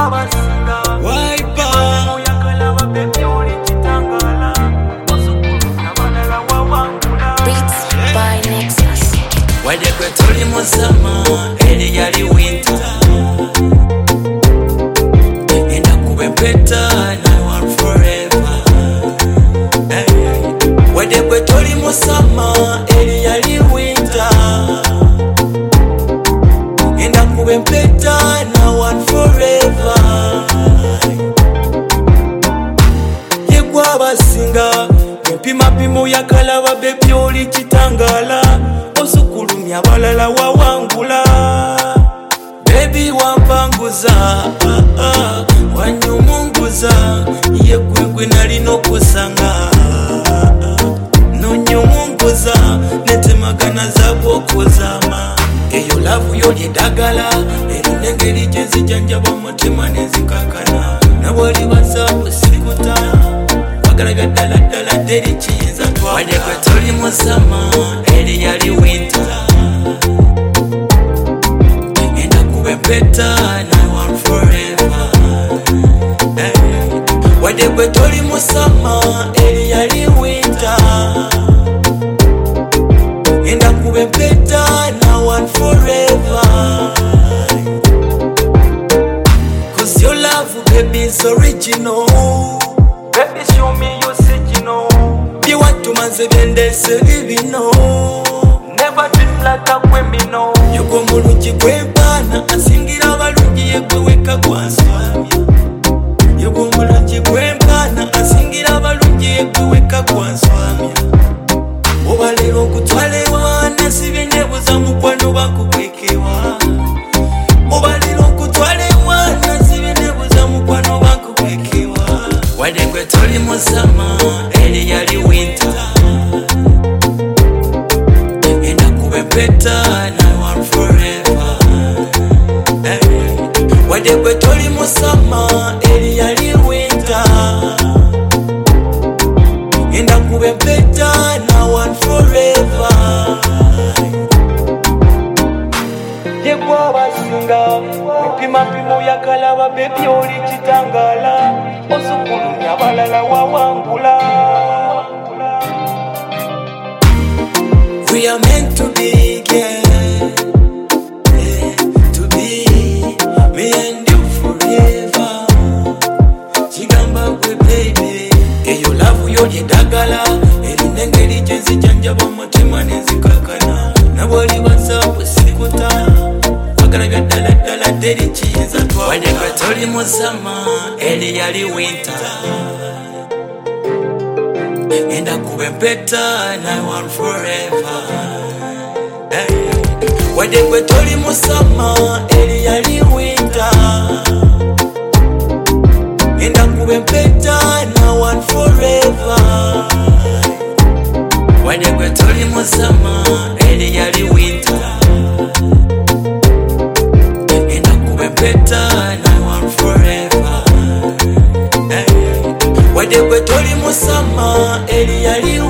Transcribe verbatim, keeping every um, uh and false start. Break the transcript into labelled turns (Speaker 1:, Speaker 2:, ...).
Speaker 1: Wade kwe tuli musama eri yali winter enda kube better now and forever. Hey. Wade kwe tuli musama eri yali winter enda kube better now and forever. Yegwa abasinga mpima pimo yakalaba baby oli kitangala osukulumya balala wawangula baby wampanguza ah, ah, wanyumunguza yekwegwe nalino kusanga ah, ah, nonyumunguza netemagana zabokuzama eyo lavu yoli dagala erinengeri jenzijanjaba mutima nezikakana nabwali basabu sikuta wagalagadala dala deri kiyinza twa wade kwe tuli musama eri yali winter enda kube better now and forever. Hey. Wade kwe tuli musama eri yali winter enda kube better now and forever. Cause your love baby is original. Baby show me your signal. You want to manze bende se bibino. Never dream like a criminal. You go mulungi kwebana asingira balungi yekweweka kwanswamya. You go mulungi kwebana asingira balungi yekweweka kwanswamya. Obalero kutwale wana sibene buza mukwano bakukwekewa. Obalero kutwale wana sibene buza mukwano bakukwekewa. Wade kwe tuli musama eri yali winter enda kube better now and forever. Hey. Wade kwe tuli musama eri yali winter enda kube better now and forever. Yegwa basinga mpima pimo yakalaba baby oli kitangala osukulumya balala wawangula. We are meant to be, yeah, yeah, to be me and you forever. Chigamba kwe baby eyo love yoli dagala erinengeri jenzijanjaba mutima nezikakana nabwali basabu sikuta wagalagadala dala deri kiyinza twa wade kwe tuli musama eri yali winter enda kube better now and forever. Hey. Wade kwe tuli musama eri yali winter enda kube better now and forever. Wade kwe tuli musama eri yali winter enda kube better now and forever. Hey. Wade kwe tuli musama eri yali